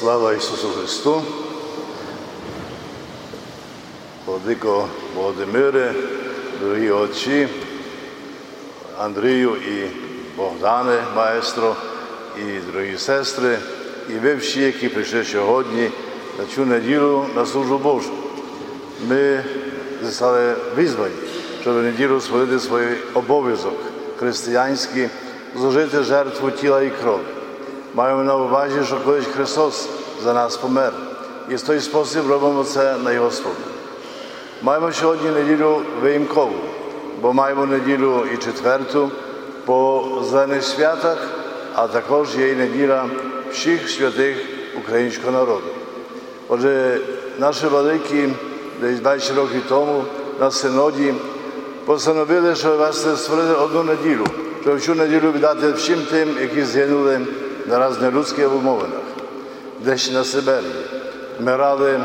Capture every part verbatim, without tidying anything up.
Слава Ісусу Христу! Владико Володимире, дорогі отці, Андрію і Богдане, маестро, і дорогі сестри, і ви всі, які прийшли сьогодні на цю неділю на службу Божу. Ми стали визвані, щоб в неділю сповідати свій обов'язок християнський, зложити жертву тіла і крові. Маємо на увазі, що колись Христос за нас помер. І в той спосіб робимо це на Його спомин. Маємо сьогодні неділю виїмкову, бо маємо неділю і четверту по зелених святах, а також є і неділя всіх святих українського народу. Отже, наші великі, десь двадцять років тому, на синоді постановили, що вас створили одну неділю, щоб цю неділю віддати всім тим, які згинули на різних людських умовинах, десь на Сибирі, вмирали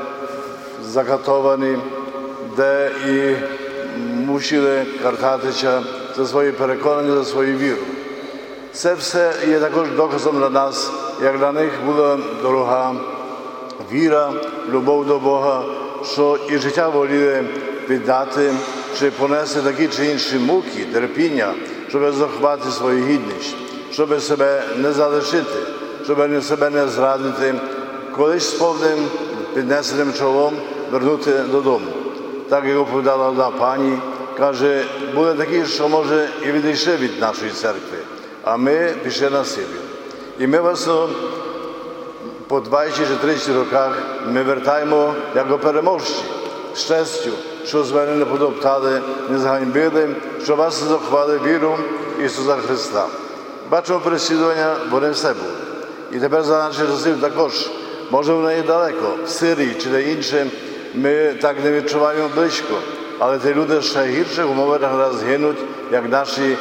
закатовані, де і мучили Картатича за свої переконання, за свою віру. Це все є також доказом для нас, як для них була дорога віра, любов до Бога, що і життя воліли віддати, чи понести такі чи інші муки, терпіння, щоб заховати свою гідність, щоб себе не залишити, щоб себе не зрадити, колись з повним піднесеним чолом вернути додому. Так, як оповідала одна пані, каже, були такі, що, може, і відійшли від нашої церкви, а ми пішли на Сибір. І ми вас по двадцять чи тридцять роках ми вертаємо як переможці, з честю, що з мене не подоптали, не зганьбили, що вас заховали віру Ісуса Христа. Бачимо переслідування, вони все були. І тепер за наших часів також, може вони і далеко, в Сирії чи де інше, ми так не відчуваємо близько, але ті люди ще в гірших умовах раз гинуть, як наші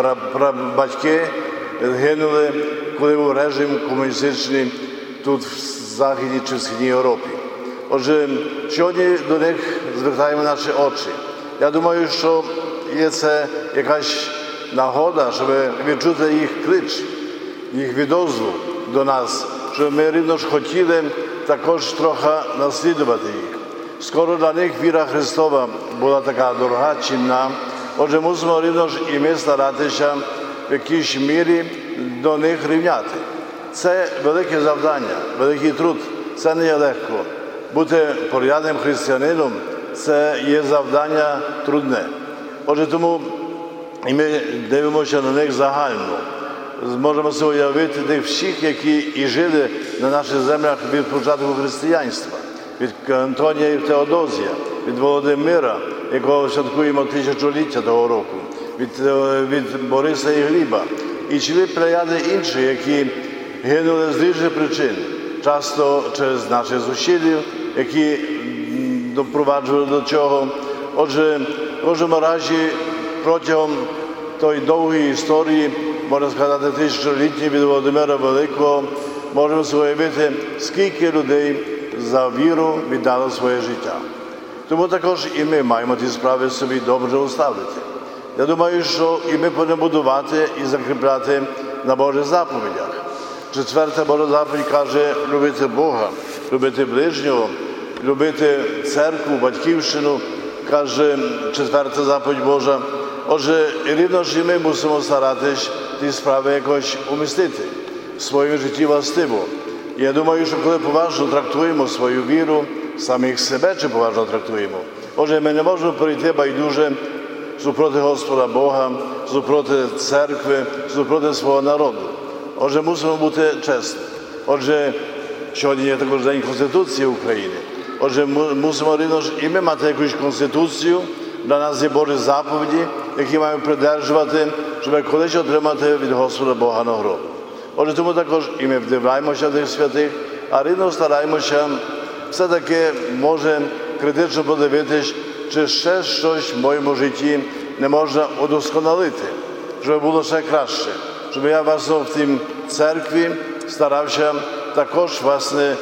батьки гинули, коли був режим комуністичний тут в Західній чи в Східній Європі. Отже, сьогодні до них звертаємо наші очі. Я думаю, що є це якась нагода, щоб відчути їх клич, їх відозву до нас, щоб ми рівно ж хотіли також трохи наслідувати їх. Скоро для них віра Христова була така дорога, цінна. Отже, мусимо рівно ж і ми старатися в якійсь мірі до них рівняти. Це велике завдання, великий труд, це не є легко. Бути порядним християнином – це є завдання трудне. Отже, тому і ми дивимося на них загально. Зможемо собі уявити тих всіх, які і жили на наших землях від початку християнства. Від Антонія і Теодозія, від Володимира, якого святкуємо тисячоліття того року, від, від Бориса і Гліба. І цілі плеяди інші, які гинули з різних причин, часто через наших сусідів, які допроваджували до цього. Отже, в кожному разі протягом тої довгої історії, можна сказати, тисячолітньої від Володимира Великого, можемо уявити, скільки людей за віру віддало своє життя. Тому також і ми маємо ті справи собі добре уставити. Я думаю, що і ми повинні будувати і закріпляти на Божих заповідях. Четверта Божа заповідь каже любити Бога, любити ближнього, любити церкву, батьківщину, каже четверта заповідь Божа. Отже, рівно ж і ми мусимо старатись ті справи якось умістити в своєму житті властиво. І я думаю, що коли поважно трактуємо свою віру, самих себе чи поважно трактуємо, отже, ми не можемо прийти байдуже супроти Господа Бога, супроти церкви, супроти свого народу. Отже, мусимо бути чесні. Отже, сьогодні є також День Конституції України. Отже, мусимо рівно ж і ми мати якусь Конституцію, для нас є Божі заповіді, які маємо придержувати, щоб колись отримати від Господа Бога нагороду. Отже, тому також і ми вдивляємося тих святих, а рівно стараємося все-таки, може, критично подивитись, чи ще щось в моєму житті не можна удосконалити, щоб було ще краще. Щоб я, власне, в тій церкві старався також, власне,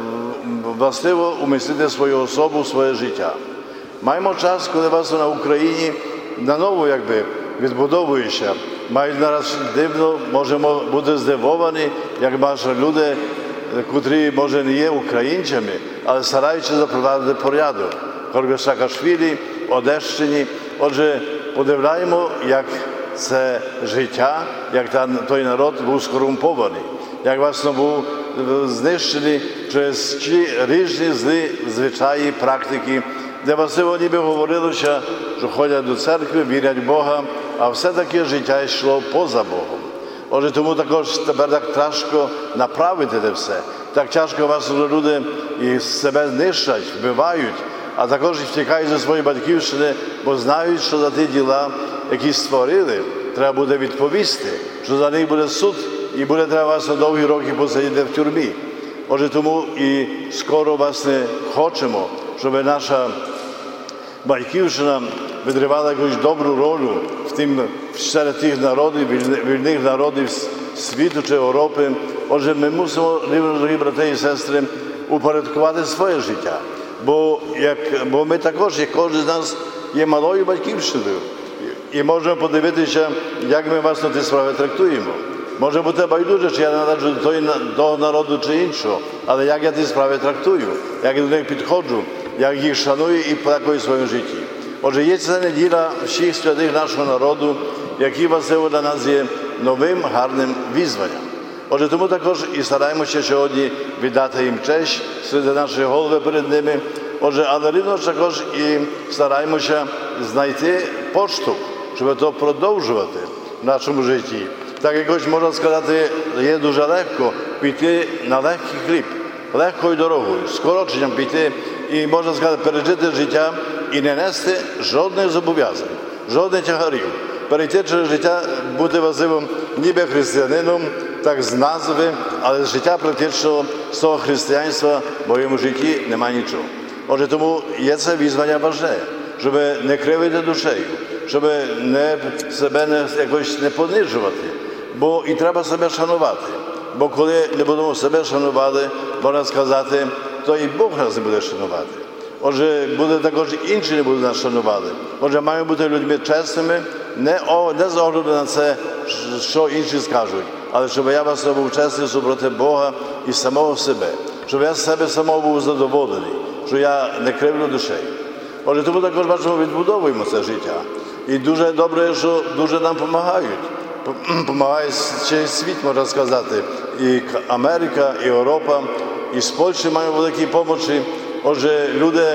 властиво умістити свою особу, своє життя. Маємо час, коли, власне, на Україні наново, якби, відбудовується. Мають нараз дивно, можемо бути здивовані, як наші люди котрі, може, не є українцями, але стараються запровадити порядок. В Саакашвілі, Одещині. Отже, подивляємо, як це життя, як той народ був скорумпований, як, власне, був знищений через ті різні злі звичаї, практики, де, власне, ніби говорилося, що ходять до церкви, вірять в Бога, а все-таки життя йшло поза Богом. Отже, тому також тепер так тяжко направити це все. Так тяжко вас люди і себе знищать, вбивають, а також і втікають зі своєї батьківщини, бо знають, що за ті діла, які створили, треба буде відповісти, що за них буде суд і буде треба вас на довгі роки посидіти в тюрмі. Отже, тому і скоро, власне, хочемо, щоб наша батьківщина відривала якусь добру роль в тим, серед тих народів, вільних народів світу чи Європи. Отже, ми мусимо, дорогі брати і сестри, упорядкувати своє життя. Бо, як, бо ми також, як кожен з нас, є малою батьківщиною. І можемо подивитися, як ми, власне, ті справи трактуємо. Може бути байдуже, чи я належу до того народу чи іншого, але як я ті справи трактую, як я до них підходжу, як їх шаную і практикую в своєму житті. Отже, є ця неділя всіх святих нашого народу, які, власне, для нас є новим, гарним визванням. Отже, тому також і стараємося сьогодні віддати їм честь, святи наші голови перед ними. Отже, але рівно також і стараємося знайти поштовх, щоб це продовжувати в нашому житті. Так якось, можна сказати, є дуже легко піти на легкий хліб, легкою дорогою, скороченням піти і, можна сказати, пережити життя і не нести жодних зобов'язань, жодних тягарів. Перейти через життя, бути важливим ніби християнином, так з назви, але з життя практично з того християнства в моєму житті немає нічого. Отже, тому є це визвання важне, щоб не кривити душею, щоб не, себе не, якось не понижувати, бо і треба себе шанувати. Бо коли не будемо себе шанувати, можна сказати, то і Бог нас не буде шанувати. Отже, буде також інші не будуть нас шанувати. Отже, маємо бути людьми чесними, не, о, не з огляду на це, що інші скажуть, але щоб я вас був чесний супроти Бога і самого себе, щоб я з себе самого був задоволений, що я не кривлю душею. Отже, тому також, бачимо, відбудовуємо це життя. І дуже добре, що дуже нам допомагають. Помагає через світ, можна сказати. І Америка, і Європа, і з Польщі маємо великі допомоги. Отже, люди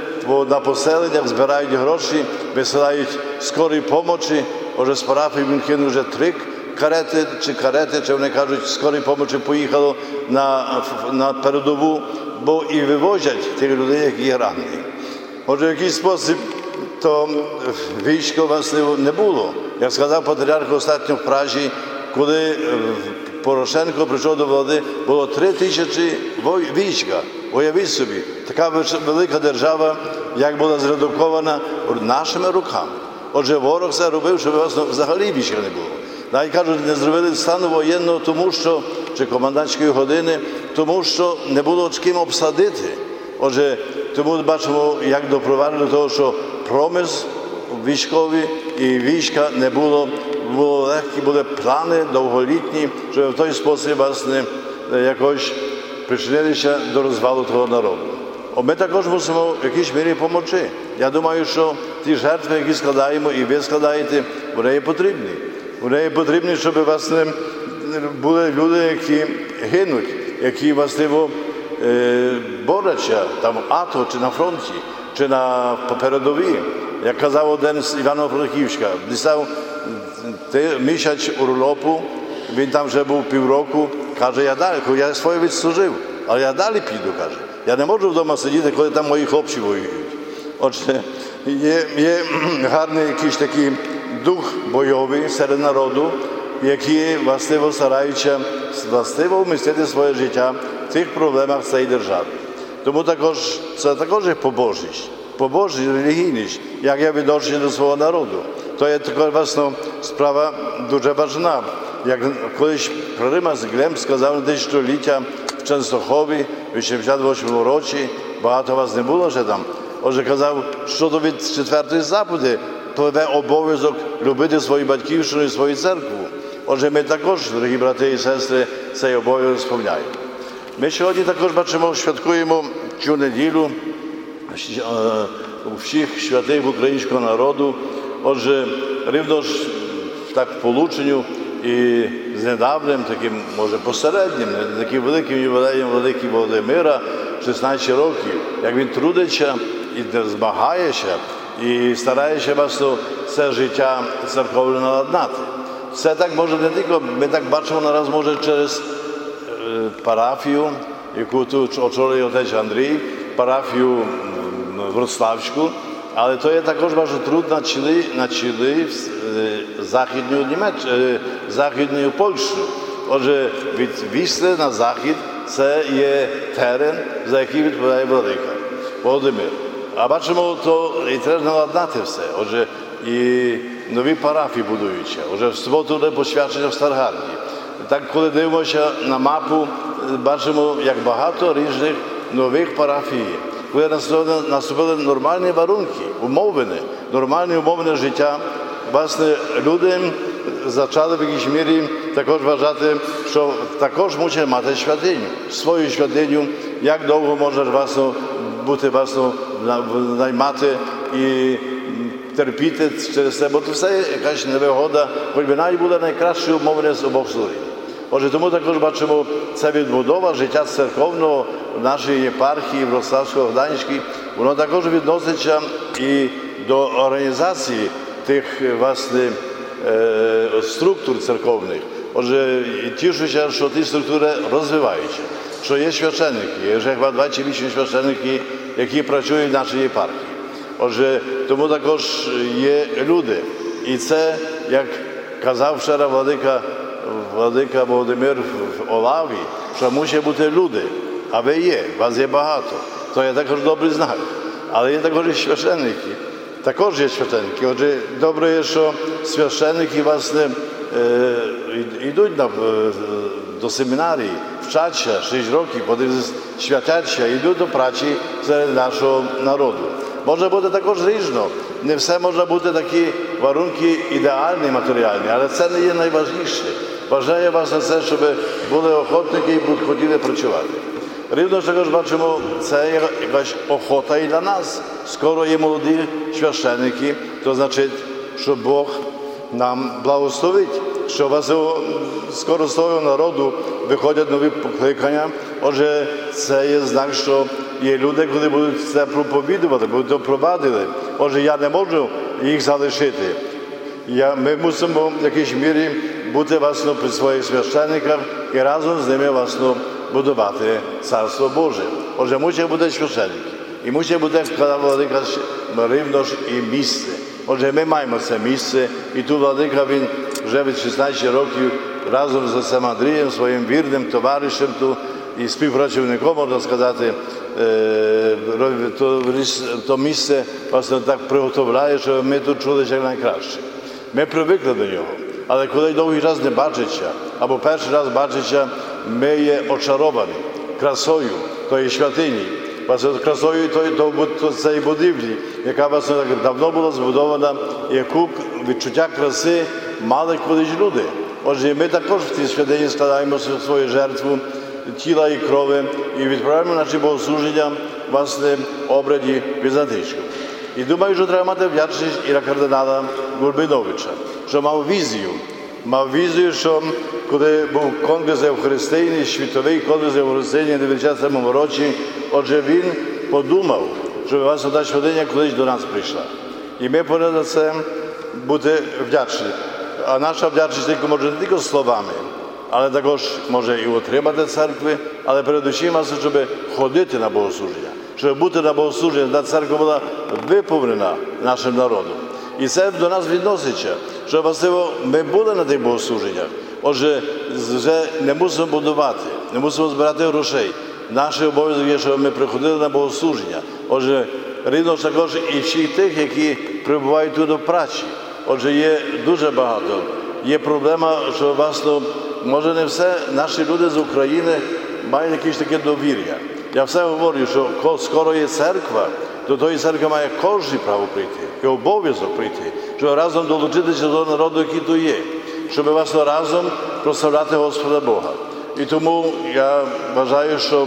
на поселеннях збирають гроші, висилають скорі допомоги. Отже, з парафії Мюнхену вже три карети, чи карети, чи вони кажуть, скорі допомоги поїхало на, на передову, бо і вивозять тих людей, які є ранені. Отже, в якийсь спосіб то військо власне не було. Як сказав патріарх остатньо в Пражі, коли Порошенко прийшов до влади, було три тисячі війська. Уявіть собі, така велика держава, як була зредукована нашими руками. Отже, ворог все робив, щоб взагалі війська не було. Навіть кажуть, не зробили стану воєнного, тому що, чи комендантської години, тому що не було з ким обсадити. Отже, тому бачимо, як допровадили до того, що промис військові і війська не було, було легкі, були плани довголітні, щоб в той спосіб, власне, якось причинилися до розвалу того народу. Ми також мусимо в якійсь мірі допомогти. Я думаю, що ті жертви, які складаємо і ви складаєте, вони є потрібні. Вони є потрібні, щоб, власне, були люди, які гинуть, які, власне, борються там в АТО, чи на фронті, чи на передовій. Як казав один з Івано-Франківська, дістав місяць у Рулопу, він там вже був півроку, каже, я далі, я своє відслужив, але я далі піду, каже. Я не можу вдома сидіти, коли там мої хлопці воюють. Отже, є, є гарний якийсь такий дух бойовий серед народу, які властиво стараються властиво вмістити своє життя в тих проблемах цієї держави. Тому також, це також є побожність, побожність, релігійність, як я відношення до свого народу. То є така, власне, справа дуже важна. Як колись Римас Глем сказав на тисячоліття в Ченстохові в вісімдесят восьмому році, багато вас не було ще там. Отже, казав, що то від четвертої заповіді пливе обов'язок любити свою батьківщину і свою церкву. Отже, ми також, дорогі брати і сестри, цей обов'язок сповняємо. Ми сьогодні також бачимо, святкуємо цю неділю у всіх святих українського народу. Отже, рівно ж так полученню і з недавним, таким, може, посереднім, не таким великим ювілеєм великого Володимира, шістнадцять років, як він трудиться і змагається, і старається власне все життя церковне наладнати. Це так може не тільки, ми так бачимо нараз, може, через парафію, яку тут очолює отець Андрій, парафію Вроцлавську, але то є також дуже труд на чолі, на чолі західною Німеччину, західною Польщею. Отже, від Вісли на захід це є терен, за який відповідає владика Володимир. А бачимо, то і треба наладнати все. Отже, і нові парафії будуються. Отже, в суботу буде посвячення в Старгарді. Так, коли дивимося на мапу, бачимо, як багато різних нових парафій. Коли наступили нормальні варунки, умовини, нормальні умови життя, власне, люди почали в якійсь мірі також вважати, що також мусять мати святиню, свою святиню, як довго можеш власне бути, власне, наймати і терпіти через це, бо це все якась невигода, хоч би навіть були найкращі умови з обох сторін. Отже, тому також бачимо, це відбудова життя церковного в нашій єпархії Вроцлавсько-Гданській, воно також відноситься і до організації тих, власне, структур церковних. Отже, тішуся, що ті структури розвиваються, що є священники, є вже двадцять вісім священників, які працюють в нашій єпархії. Отже, тому також є люди. І це, як казав вчора владика Владика Володимир в Олаві, що мусять бути люди, а ви є, вас є багато. То є також добрий знак. Але є також і священники. Також є священники. Отже, добре є, що священники, власне, е, йдуть на, е, до семінарії, вчаться шість років, потім святяться, йдуть до праці серед нашого народу. Може бути також різно. Не все може бути такі варунки ідеальні, матеріальні, але це не є найважливіше. Важливо вас на це, щоб були охотники і хотіли працювати. Рівно ж також бачимо, це є якась охота і для нас. Скоро є молоді священники, то значить, що Бог нам благословить, що вас скоро з того народу виходять нові покликання. Отже, це є знак, що є люди, коли будуть це проповідувати, будуть провадити. Отже, я не можу їх залишити. Я, ми мусимо в якійсь мірі бути, власне, при своїх священниках і разом з ними, власне, будувати Царство Боже. Отже, мусять бути священники. І мусить бути, як сказав владика, рівно ж і місце. Отже, ми маємо це місце. І тут владика, він вже від шістнадцяти років разом з отцем Андрієм, своїм вірним товаришем тут, і співпрацівником, можна сказати, то, то місце, власне, так приготовляє, що ми тут чули як найкраще. Ми привикли до нього. Але коли довгий час не бачиться, або перший раз бачиться, ми є очаровані красою тої святині, красою цієї будівлі, яка, власне, давно була збудована, яку відчуття краси мали колись люди. Отже, ми також в цій святині складаємо свою жертву тіла і крови і відправляємо наші богослуження, власне, обряді візантійського. І думаю, що треба мати вдячність і на кардинала Горбиновича, що мав візію. Мав візію, що коли був конгрес Євхаристійний, світовий конгрес Євхаристійний в дев'яностому році, отже, він подумав, що власне та святиня колись до нас прийшла. І ми повинні за це бути вдячні. А наша вдячність тільки може не тільки словами, але також може і отримати церкви, але передусім, щоб ходити на богослуження, щоб бути на богослуженні, та церква була виповнена нашим народом. І це до нас відноситься, що, власне, ми були на тих богослуженнях. Отже, вже не мусимо будувати, не мусимо збирати грошей. Наш обов'язок є, щоб ми приходили на богослуження. Отже, рівно також і всіх тих, які прибувають тут до праці. Отже, є дуже багато. Є проблема, що, власне, може не все наші люди з України мають якесь таке довір'я. Я все говорю, що скоро є церква, до тої церкви має кожен право прийти, є обов'язок прийти, щоб разом долучитися до народу, який тут є, щоб, власне, разом прославляти Господа Бога. І тому я вважаю, що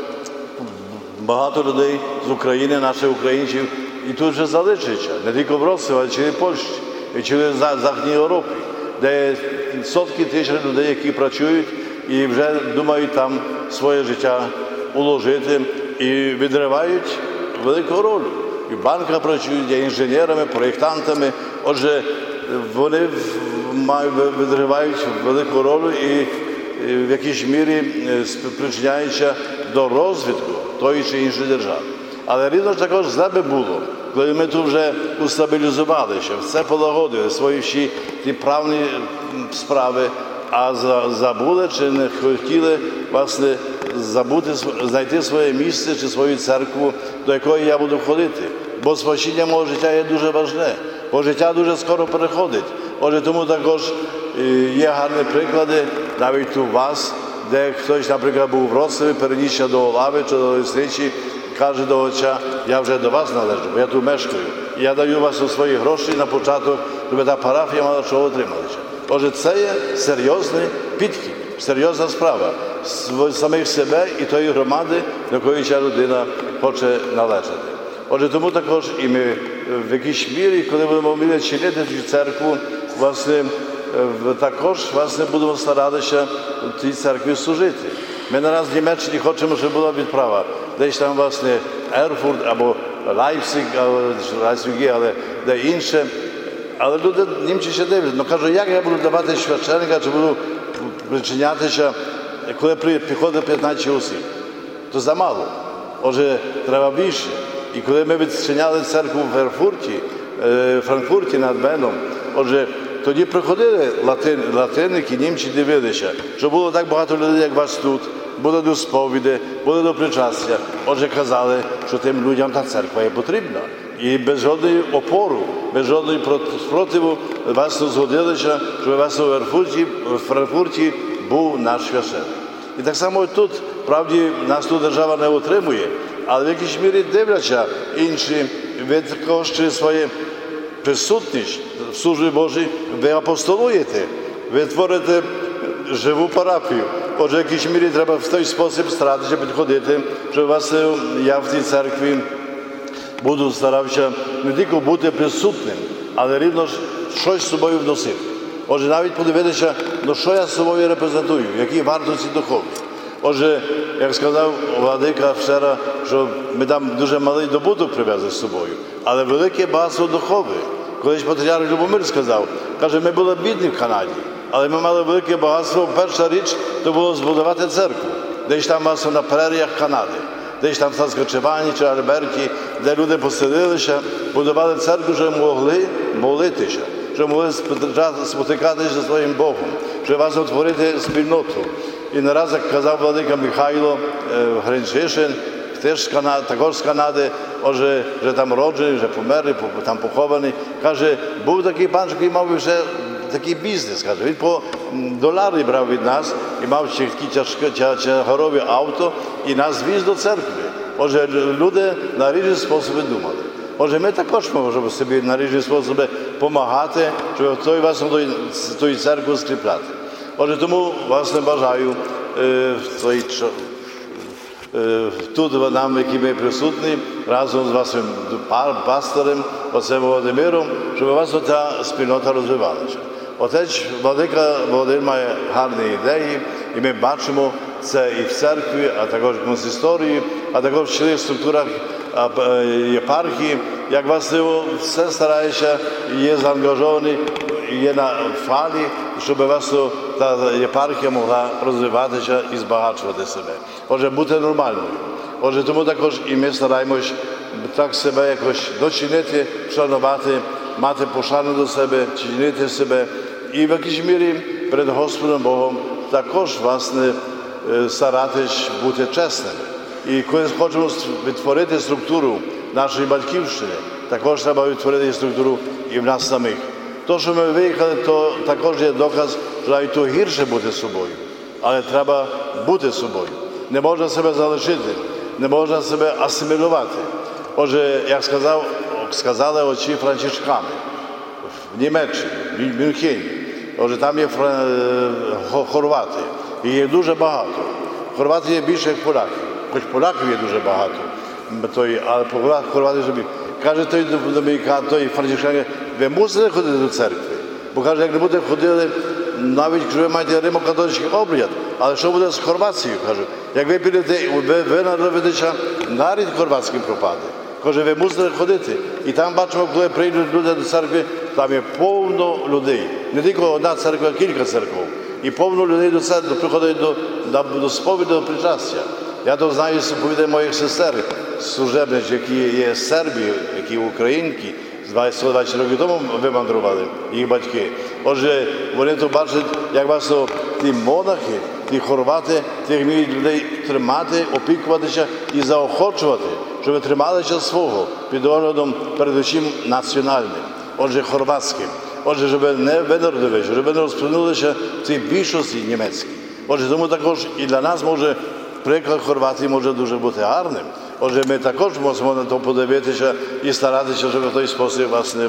багато людей з України, наших українців, і тут вже залишиться, не тільки в Росії, а й через Польщі, і через Західній Європі, де сотки тисяч людей, які працюють і вже думають там своє життя уложити і відривають велику роль. І в банках працюють, є інженерами, проєктантами. Отже, вони відривають велику роль і в якійсь мірі спричиняються до розвитку тої чи іншої держави. Але рівно також зле би було, коли ми тут вже устабілізувалися, все полагодили, свої всі ті правні справи, а забули чи не хотіли, власне, забути, знайти своє місце чи свою церкву, до якої я буду ходити. Бо спасіння мого життя є дуже важне, бо життя дуже скоро переходить. Отже, тому також є гарні приклади, навіть у вас, де хтось, наприклад, був в Вроцлаві, перенісся до Олави чи до Лесничі, каже до отця, я вже до вас належу, бо я тут мешкаю. І я даю вас у свої гроші на початок, щоб та парафія мала чого отрималися. Отже, це є серйозний підхід, серйозна справа самих себе і тої громади, до якої ця людина хоче належати. Отже, тому також і ми в якійсь мірі, коли будемо вміти чинити цю церкву, власне, також власне, будемо старатися в цій церкві служити. Ми нараз в Німеччині хочемо, щоб була відправа. Десь там, власне, Ерфурт або Лайпциг, або Лайпциг, але де інше. Але люди, німці ще дивляться, ну кажуть, як я буду давати священника, чи буду причинятися, коли приходить п'ятнадцять осіб. То замало. Отже, треба більше. І коли ми відчиняли церкву в Ерфурті, в Франкфурті над Меном, отже, тоді приходили латин, латинники, німці дивилися, що було так багато людей, як вас тут, були до сповіді, були до причастя. Отже, казали, що тим людям та церква є потрібна. І без жодної опору, без жодної спротиву вас згодилися, що вас у Ерфурті, в Франкфурті був наш священник. І так само тут, правді, нас тут держава не отримує, але в якійсь мірі дивляться інші, ви також через свою присутність в службі Божій, ви апостолуєте, ви творите живу парафію. Отже, в якійсь мірі треба в той спосіб старатися підходити, що вас, я в цій церкві буду старатися не тільки бути присутнім, але рівно щось з собою вносити. Отже, навіть подивитися, ну що я з собою репрезентую, які вартості духовні. Отже, як сказав владика вчора, що ми там дуже малий добуток привезли з собою, але велике багатство духовне. Колись патріарх Любомир сказав, каже, ми були бідні в Канаді, але ми мали велике багатство. Перша річ – то було збудувати церкву, десь там власне на преріях Канади, десь там в Саскачевані чи Альберті, де люди поселилися, будували церкву, що могли молитися, що могли спотикатися зі своїм Богом, що власне утворити спільноту. І не раз, як казав владика Михайло Гринчишин, теж з Канади, також з Канади, отже, вже там роджений, вже померли, там похований, каже, був такий пан, який мав вже такий бізнес, каже, він по долари брав від нас і мав такі тягарові авто і нас віз до церкви. Отже, люди на різні способи думали. Отже, ми також можемо собі на різні способи допомагати, щоб той вас тої церкви скріпляти. Отже, тому, власне, бажаю е, цей, е, тут нам, які ми присутні, разом з вашим пастором, отцем Володимиром, щоб у вас ця спільнота розвивалася. Отець владика Володимир має гарні ідеї, і ми бачимо це і в церкві, а також в консисторії, а також в чотирьох структурах єпархії, як власне все старається, є заангажовані, є на фалі, щоб власне та єпархія могла розвиватися і збагачувати себе. Отже, бути нормальною. Отже, тому також і ми стараємось так себе якось дочинити, вшанувати, мати пошану до себе, чинити себе і в якійсь мірі перед Господом Богом також, власне, старатись бути чесними. І коли хочемо відтворити структуру нашої батьківщини, також треба відтворити структуру і в нас самих. То, що ми виїхали, то також є доказ, що навіть то гірше бути собою. Але треба бути собою. Не можна себе залишити, не можна себе асимілювати. Отже, як сказав, сказали отці францишкани в Німеччині, в Мюнхені. Отже, там є хорвати. І їх дуже багато. Хорватів є більше, як поляків. Хоч поляків є дуже багато, той, але хорватів вже більше. Каже той домінікан, той францишкан, ви мусите ходити до церкви. Бо каже, як не будете ходили, навіть якщо ви маєте римо-католицький обряд, але що буде з Хорвацією, каже, як ви підете, ви, ви народитеся, навіть хорватський пропаде. Каже, ви мусите ходити. І там бачимо, коли прийдуть люди до церкви, там є повно людей. Не тільки одна церква, а кілька церков. І повно людей до церкви приходять до, до, до сповіді, до причастя. Я то знаю з сповідей моїх сестер, служебниць, які є з Сербії, які українки, сто двадцять років тому вимандрували, їх батьки. Отже, вони то бачать, як вас то, ті монахи, ті хорвати, ті вміють людей тримати, опікуватися і заохочувати, щоб ви трималися свого під оглядом передусім національним, отже, хорватським. Отже, щоб не винародилися, щоб не розплинулися в цій більшості німецькій. Отже, тому також і для нас може приклад Хорватії може дуже бути гарним. Отже, ми також можемо на то подивитися і старатися, щоб в той спосіб, власне,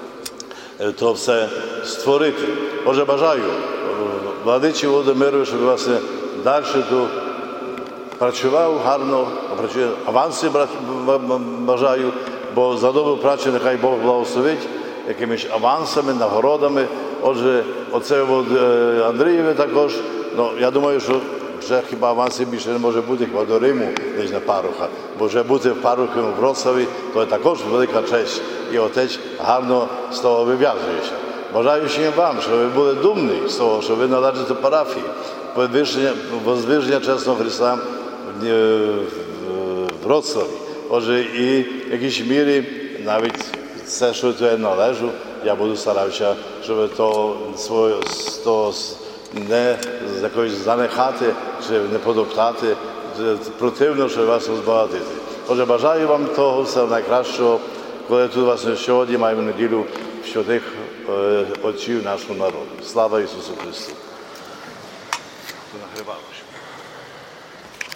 то все створити. Отже, бажаю владичі Володимиру, щоб, власне, далі тут працював гарно, працює, аванси бажаю, бо за добру працю нехай Бог благословить якимись авансами, нагородами. Отже, оце от Андрієві також, ну, я думаю, що вже хіба авансів більше не може бути, хіба до Риму, ніж на паруха. Бо вже бути парухом в Вроцлаві, то є також велика честь. І отець гарно з того вив'язується. Бажаю всім вам, щоб ви були думні з того, що ви належите парафії, возвиження чесного Христа в Вроцлаві. Отже, і в якійсь мірі навіть все, що я належу, я буду старатися, щоб то своє, то не з якоїсь занехати чи не подоптати, противно, щоб вас розбагатити. Отже, бажаю вам того все найкращого, коли тут власне сьогодні маємо неділю святих отців нашого народу. Слава Ісусу Христу!